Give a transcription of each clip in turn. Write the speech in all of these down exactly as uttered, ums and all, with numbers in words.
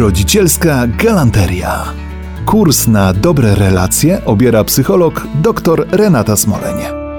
Rodzicielska galanteria. Kurs na dobre relacje obiera psycholog dr Renata Smoleń.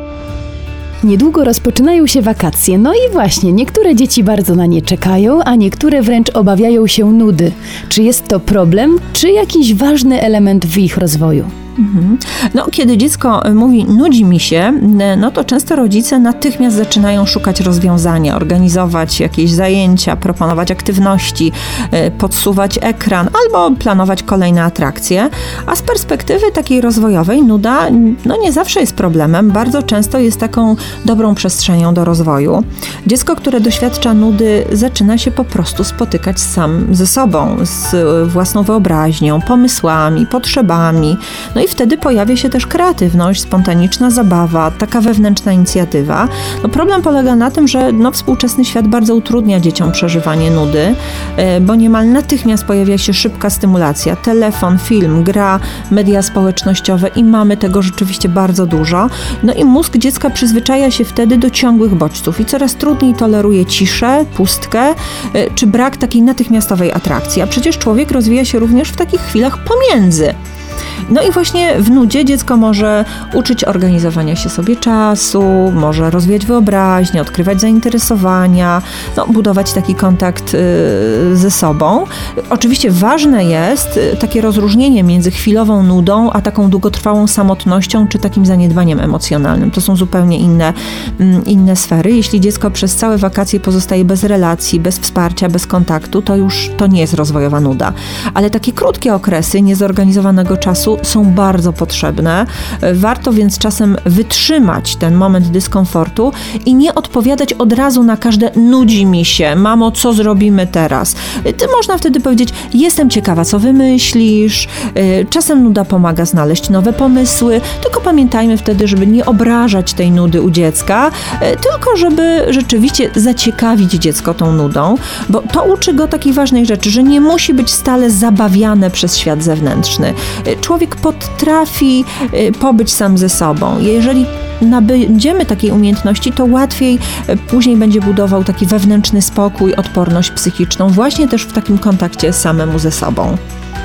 Niedługo rozpoczynają się wakacje, no i właśnie, niektóre dzieci bardzo na nie czekają, a niektóre wręcz obawiają się nudy. Czy jest to problem, czy jakiś ważny element w ich rozwoju? Mhm. No, kiedy dziecko mówi nudzi mi się, no to często rodzice natychmiast zaczynają szukać rozwiązania, organizować jakieś zajęcia, proponować aktywności, podsuwać ekran albo planować kolejne atrakcje, a z perspektywy takiej rozwojowej nuda no nie zawsze jest problemem, bardzo często jest taką dobrą przestrzenią do rozwoju. Dziecko, które doświadcza nudy, zaczyna się po prostu spotykać sam ze sobą, z własną wyobraźnią, pomysłami, potrzebami, no i wtedy pojawia się też kreatywność, spontaniczna zabawa, taka wewnętrzna inicjatywa. No problem polega na tym, że no, współczesny świat bardzo utrudnia dzieciom przeżywanie nudy, bo niemal natychmiast pojawia się szybka stymulacja. Telefon, film, gra, media społecznościowe i mamy tego rzeczywiście bardzo dużo. No i mózg dziecka przyzwyczaja się wtedy do ciągłych bodźców i coraz trudniej toleruje ciszę, pustkę czy brak takiej natychmiastowej atrakcji. A przecież człowiek rozwija się również w takich chwilach pomiędzy. No i właśnie w nudzie dziecko może uczyć organizowania się sobie czasu, może rozwijać wyobraźnię, odkrywać zainteresowania, no, budować taki kontakt y, ze sobą. Oczywiście ważne jest takie rozróżnienie między chwilową nudą, a taką długotrwałą samotnością, czy takim zaniedbaniem emocjonalnym. To są zupełnie inne, mm, inne sfery. Jeśli dziecko przez całe wakacje pozostaje bez relacji, bez wsparcia, bez kontaktu, to już to nie jest rozwojowa nuda. Ale takie krótkie okresy niezorganizowanego czasu są bardzo potrzebne. Warto więc czasem wytrzymać ten moment dyskomfortu i nie odpowiadać od razu na każde nudzi mi się, mamo, co zrobimy teraz? Ty można wtedy powiedzieć, jestem ciekawa, co wymyślisz. Czasem nuda pomaga znaleźć nowe pomysły, tylko pamiętajmy wtedy, żeby nie obrażać tej nudy u dziecka, tylko żeby rzeczywiście zaciekawić dziecko tą nudą, bo to uczy go takiej ważnej rzeczy, że nie musi być stale zabawiane przez świat zewnętrzny. Człowiek potrafi pobyć sam ze sobą. Jeżeli nabędziemy takiej umiejętności, to łatwiej później będzie budował taki wewnętrzny spokój, odporność psychiczną, właśnie też w takim kontakcie samemu ze sobą.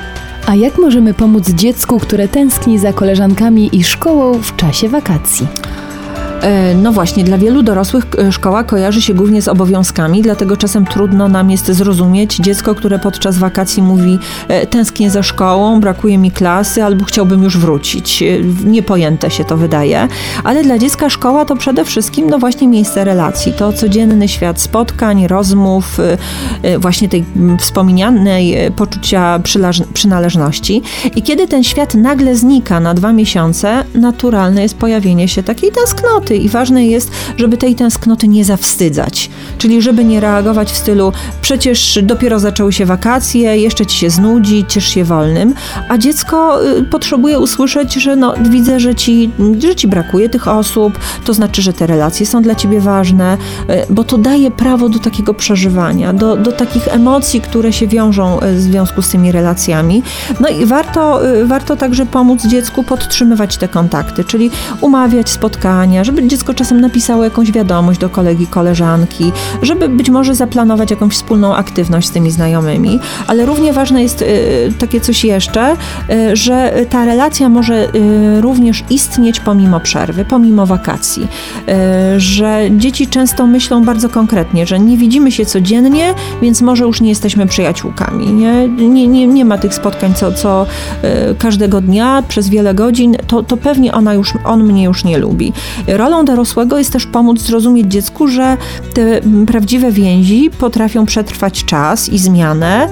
A jak możemy pomóc dziecku, które tęskni za koleżankami i szkołą w czasie wakacji? No właśnie, dla wielu dorosłych szkoła kojarzy się głównie z obowiązkami, dlatego czasem trudno nam jest zrozumieć dziecko, które podczas wakacji mówi tęsknię za szkołą, brakuje mi klasy albo chciałbym już wrócić. Niepojęte się to wydaje, ale dla dziecka szkoła to przede wszystkim no właśnie miejsce relacji, to codzienny świat spotkań, rozmów, właśnie tej wspomnianej poczucia przynależności. I kiedy ten świat nagle znika na dwa miesiące, naturalne jest pojawienie się takiej tęsknoty. I ważne jest, żeby tej tęsknoty nie zawstydzać. Czyli żeby nie reagować w stylu przecież dopiero zaczęły się wakacje, jeszcze ci się znudzi, ciesz się wolnym, a dziecko y, potrzebuje usłyszeć, że no widzę, że ci, że ci brakuje tych osób, to znaczy, że te relacje są dla ciebie ważne, y, bo to daje prawo do takiego przeżywania, do, do takich emocji, które się wiążą w związku z tymi relacjami. No i warto, y, warto także pomóc dziecku podtrzymywać te kontakty, czyli umawiać spotkania, żeby dziecko czasem napisało jakąś wiadomość do kolegi, koleżanki, żeby być może zaplanować jakąś wspólną aktywność z tymi znajomymi, ale równie ważne jest y, takie coś jeszcze, y, że ta relacja może y, również istnieć pomimo przerwy, pomimo wakacji, y, że dzieci często myślą bardzo konkretnie, że nie widzimy się codziennie, więc może już nie jesteśmy przyjaciółkami, nie, nie, nie, nie ma tych spotkań co, co y, każdego dnia przez wiele godzin, to, to pewnie ona już, on mnie już nie lubi. Rolą dorosłego jest też pomóc zrozumieć dziecku, że te prawdziwe więzi potrafią przetrwać czas i zmianę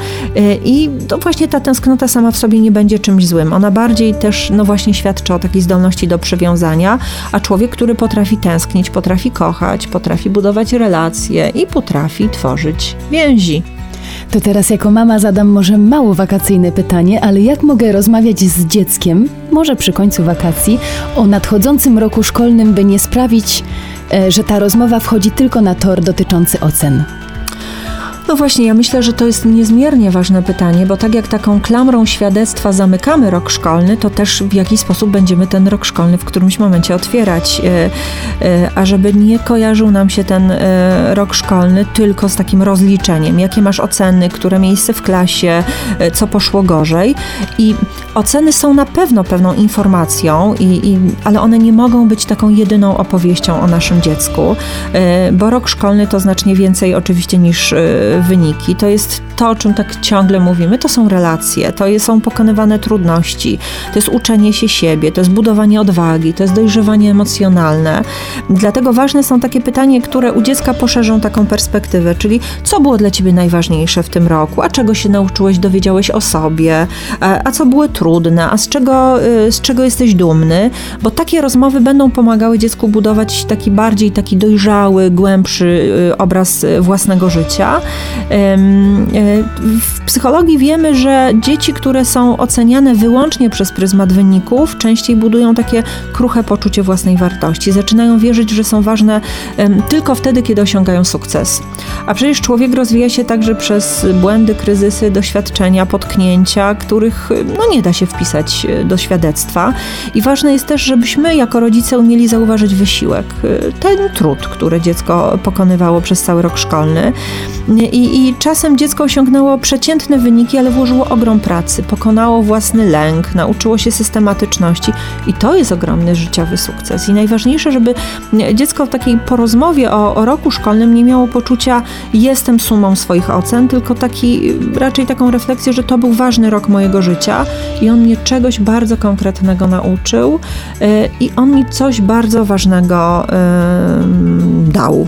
i to właśnie ta tęsknota sama w sobie nie będzie czymś złym. Ona bardziej też no właśnie świadczy o takiej zdolności do przywiązania, a człowiek, który potrafi tęsknić, potrafi kochać, potrafi budować relacje i potrafi tworzyć więzi. To teraz jako mama zadam może mało wakacyjne pytanie, ale jak mogę rozmawiać z dzieckiem, może przy końcu wakacji, o nadchodzącym roku szkolnym, by nie sprawić, że ta rozmowa wchodzi tylko na tor dotyczący ocen? No właśnie, ja myślę, że to jest niezmiernie ważne pytanie, bo tak jak taką klamrą świadectwa zamykamy rok szkolny, to też w jakiś sposób będziemy ten rok szkolny w którymś momencie otwierać. A żeby nie kojarzył nam się ten rok szkolny tylko z takim rozliczeniem, jakie masz oceny, które miejsce w klasie, co poszło gorzej. I oceny są na pewno pewną informacją, i, i, ale one nie mogą być taką jedyną opowieścią o naszym dziecku, bo rok szkolny to znacznie więcej oczywiście niż wyniki. To jest to, o czym tak ciągle mówimy, to są relacje, to są pokonywane trudności, to jest uczenie się siebie, to jest budowanie odwagi, to jest dojrzewanie emocjonalne. Dlatego ważne są takie pytania, które u dziecka poszerzą taką perspektywę, czyli co było dla ciebie najważniejsze w tym roku, a czego się nauczyłeś, dowiedziałeś o sobie, a, a co było trudne, a z czego, z czego jesteś dumny, bo takie rozmowy będą pomagały dziecku budować taki bardziej taki dojrzały, głębszy obraz własnego życia. W psychologii wiemy, że dzieci, które są oceniane wyłącznie przez pryzmat wyników, częściej budują takie kruche poczucie własnej wartości. Zaczynają wierzyć, że są ważne tylko wtedy, kiedy osiągają sukces. A przecież człowiek rozwija się także przez błędy, kryzysy, doświadczenia, potknięcia, których no, nie da się wpisać do świadectwa. I ważne jest też, żebyśmy jako rodzice umieli zauważyć wysiłek, ten trud, który dziecko pokonywało przez cały rok szkolny. I, i czasem dziecko osiągnęło przeciętne wyniki, ale włożyło ogrom pracy, pokonało własny lęk, nauczyło się systematyczności i to jest ogromny życiowy sukces. I najważniejsze, żeby dziecko w takiej porozmowie o, o roku szkolnym nie miało poczucia jestem sumą swoich ocen, tylko taki, raczej taką refleksję, że to był ważny rok mojego życia i on mnie czegoś bardzo konkretnego nauczył yy, i on mi coś bardzo ważnego yy, dał.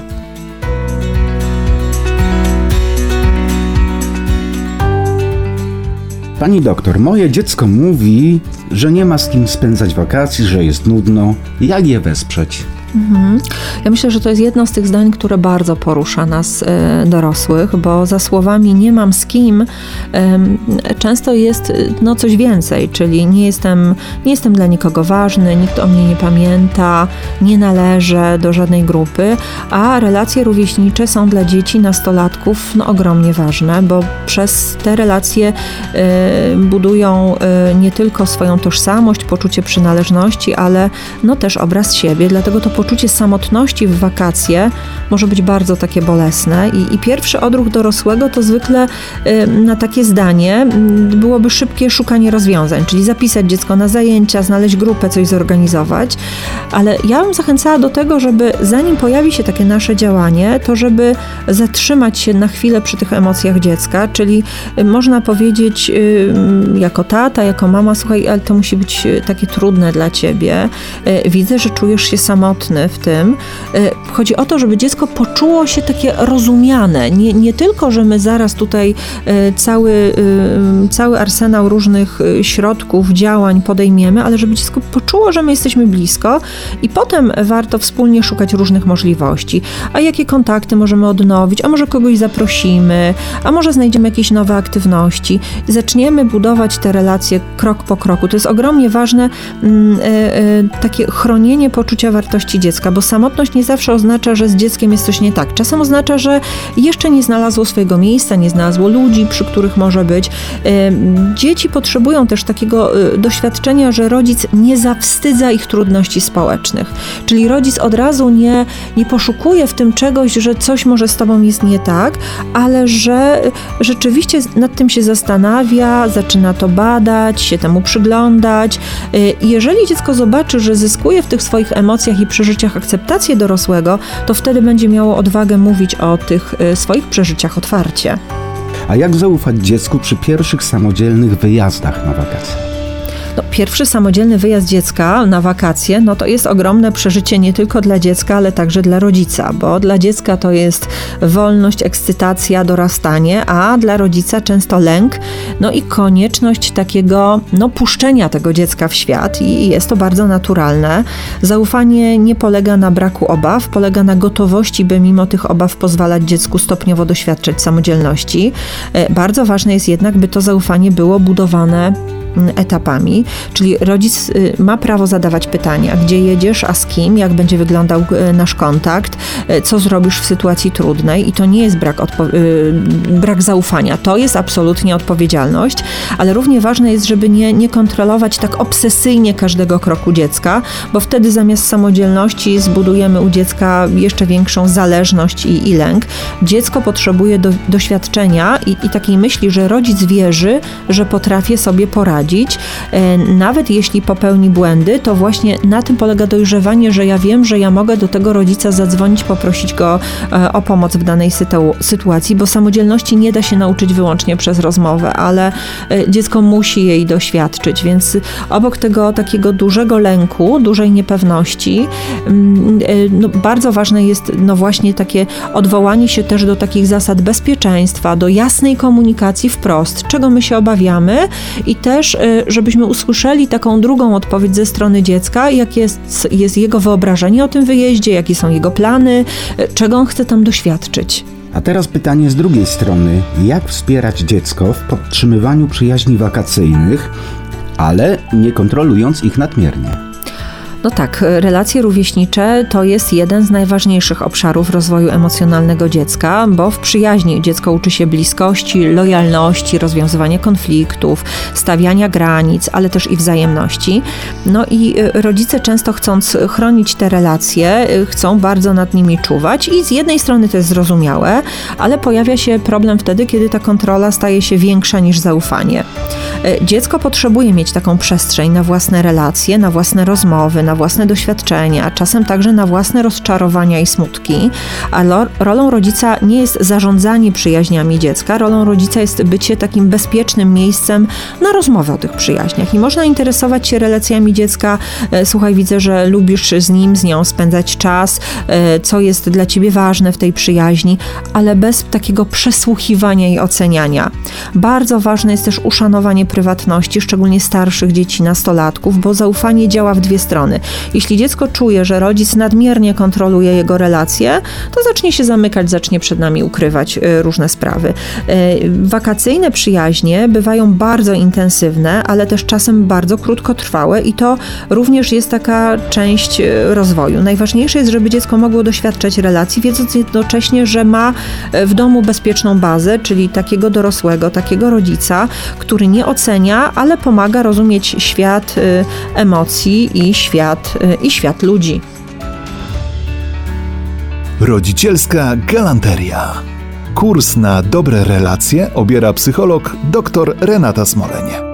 Pani doktor, moje dziecko mówi, że nie ma z kim spędzać wakacji, że jest nudno. Jak je wesprzeć? Mhm. Ja myślę, że to jest jedno z tych zdań, które bardzo porusza nas e, dorosłych, bo za słowami nie mam z kim e, często jest no, coś więcej, czyli nie jestem, nie jestem dla nikogo ważny, nikt o mnie nie pamięta, nie należę do żadnej grupy, a relacje rówieśnicze są dla dzieci, nastolatków no, ogromnie ważne, bo przez te relacje e, budują e, nie tylko swoją tożsamość, poczucie przynależności, ale no, też obraz siebie, dlatego to poczucie samotności w wakacje może być bardzo takie bolesne i, i pierwszy odruch dorosłego to zwykle y, na takie zdanie y, byłoby szybkie szukanie rozwiązań, czyli zapisać dziecko na zajęcia, znaleźć grupę, coś zorganizować, ale ja bym zachęcała do tego, żeby zanim pojawi się takie nasze działanie, to żeby zatrzymać się na chwilę przy tych emocjach dziecka, czyli y, można powiedzieć y, jako tata, jako mama, słuchaj, ale to musi być takie trudne dla ciebie, y, widzę, że czujesz się samotny w tym. Chodzi o to, żeby dziecko poczuło się takie rozumiane. Nie, nie tylko, że my zaraz tutaj cały, cały arsenał różnych środków, działań podejmiemy, ale żeby dziecko poczuło, że my jesteśmy blisko i potem warto wspólnie szukać różnych możliwości. A jakie kontakty możemy odnowić? A może kogoś zaprosimy? A może znajdziemy jakieś nowe aktywności? Zaczniemy budować te relacje krok po kroku. To jest ogromnie ważne takie chronienie poczucia wartości dziecka, bo samotność nie zawsze oznacza, że z dzieckiem jest coś nie tak. Czasem oznacza, że jeszcze nie znalazło swojego miejsca, nie znalazło ludzi, przy których może być. Dzieci potrzebują też takiego doświadczenia, że rodzic nie zawstydza ich trudności społecznych. Czyli rodzic od razu nie, nie poszukuje w tym czegoś, że coś może z tobą jest nie tak, ale że rzeczywiście nad tym się zastanawia, zaczyna to badać, się temu przyglądać. I jeżeli dziecko zobaczy, że zyskuje w tych swoich emocjach i przeżyciach akceptację dorosłego, to wtedy będzie miało odwagę mówić o tych swoich przeżyciach otwarcie. A jak zaufać dziecku przy pierwszych samodzielnych wyjazdach na wakacje? No, pierwszy samodzielny wyjazd dziecka na wakacje, no to jest ogromne przeżycie nie tylko dla dziecka, ale także dla rodzica, bo dla dziecka to jest wolność, ekscytacja, dorastanie, a dla rodzica często lęk, no i konieczność takiego, no puszczenia tego dziecka w świat i jest to bardzo naturalne. Zaufanie nie polega na braku obaw, polega na gotowości, by mimo tych obaw pozwalać dziecku stopniowo doświadczać samodzielności. Bardzo ważne jest jednak, by to zaufanie było budowane etapami, czyli rodzic ma prawo zadawać pytania, gdzie jedziesz, a z kim, jak będzie wyglądał nasz kontakt, co zrobisz w sytuacji trudnej i to nie jest brak, odpo- brak zaufania, to jest absolutnie odpowiedzialność, ale równie ważne jest, żeby nie, nie kontrolować tak obsesyjnie każdego kroku dziecka, bo wtedy zamiast samodzielności zbudujemy u dziecka jeszcze większą zależność i, i lęk. Dziecko potrzebuje do, doświadczenia i, i takiej myśli, że rodzic wierzy, że potrafię sobie poradzić. E, nawet jeśli popełni błędy, to właśnie na tym polega dojrzewanie, że ja wiem, że ja mogę do tego rodzica zadzwonić, poprosić go e, o pomoc w danej sytu- sytuacji, bo samodzielności nie da się nauczyć wyłącznie przez rozmowę, ale e, dziecko musi jej doświadczyć, więc obok tego takiego dużego lęku, dużej niepewności, mm, e, no, bardzo ważne jest no właśnie takie odwołanie się też do takich zasad bezpieczeństwa, do jasnej komunikacji wprost, czego my się obawiamy i też, żebyśmy usłyszeli taką drugą odpowiedź ze strony dziecka, jakie jest, jest jego wyobrażenie o tym wyjeździe, jakie są jego plany, czego on chce tam doświadczyć. A teraz pytanie z drugiej strony. Jak wspierać dziecko w podtrzymywaniu przyjaźni wakacyjnych, ale nie kontrolując ich nadmiernie? No tak, relacje rówieśnicze to jest jeden z najważniejszych obszarów rozwoju emocjonalnego dziecka, bo w przyjaźni dziecko uczy się bliskości, lojalności, rozwiązywania konfliktów, stawiania granic, ale też i wzajemności. No i rodzice często chcąc chronić te relacje, chcą bardzo nad nimi czuwać i z jednej strony to jest zrozumiałe, ale pojawia się problem wtedy, kiedy ta kontrola staje się większa niż zaufanie. Dziecko potrzebuje mieć taką przestrzeń na własne relacje, na własne rozmowy, na własne doświadczenia, a czasem także na własne rozczarowania i smutki, a lo- rolą rodzica nie jest zarządzanie przyjaźniami dziecka, rolą rodzica jest bycie takim bezpiecznym miejscem na rozmowę o tych przyjaźniach i można interesować się relacjami dziecka, e, słuchaj, widzę, że lubisz z nim, z nią spędzać czas, e, co jest dla ciebie ważne w tej przyjaźni, ale bez takiego przesłuchiwania i oceniania. Bardzo ważne jest też uszanowanie prywatności, szczególnie starszych dzieci, nastolatków, bo zaufanie działa w dwie strony. Jeśli dziecko czuje, że rodzic nadmiernie kontroluje jego relacje, to zacznie się zamykać, zacznie przed nami ukrywać y, różne sprawy. Y, wakacyjne przyjaźnie bywają bardzo intensywne, ale też czasem bardzo krótkotrwałe i to również jest taka część y, rozwoju. Najważniejsze jest, żeby dziecko mogło doświadczać relacji, wiedząc jednocześnie, że ma w domu bezpieczną bazę, czyli takiego dorosłego, takiego rodzica, który nie ocenia, ale pomaga rozumieć świat y, emocji i świat, y, i świat ludzi. Rodzicielska galanteria. Kurs na dobre relacje obiera psycholog dr Renata Smolenie.